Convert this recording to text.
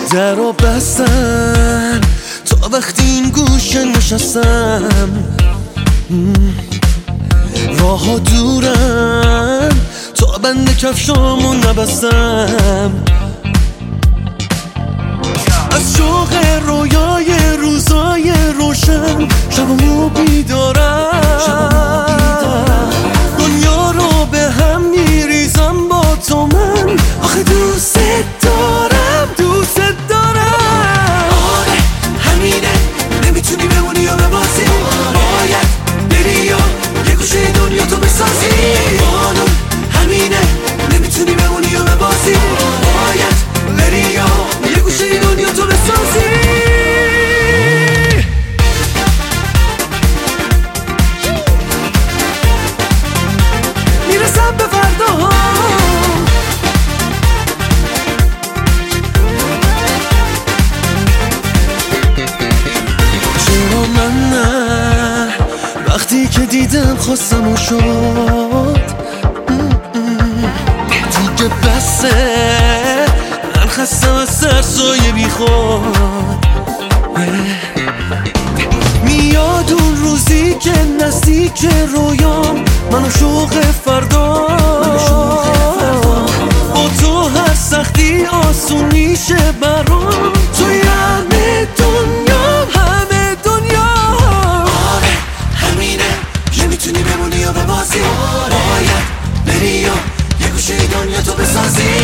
در رو بستن تا وقتی این گوشه نشستم. راه ها دورن تا بند کفشامو نبستم. از شوق رویای روزای روشن شبمو بیدارم. دنیا رو به هم میریزم با تو من، آخه دوست دارم دوست دارم. آره همینه، نمیتونی بمونی یا ببازی، باید بری یا یه گوشه دنیا تو بسازی. قانون همینه، نمیتونی بمونی یا ببازی، باید بری یا یه گوشه دنیا تو بسازی. میرسم به فردا چرا من نه، وقتی که دیدم خواستم و شد دیگه بسه. من خستم از سرسایه بی خود. میاد اون روزی که نزدیک رویام، من و شوق فردا. با تو هر سختی آسون میشه برام، توی همه دنیا همه دنیا. آره همینه، نمیتونی بمونی یا ببازی، باید بری یا یه گوشه دنیا تو بسازی.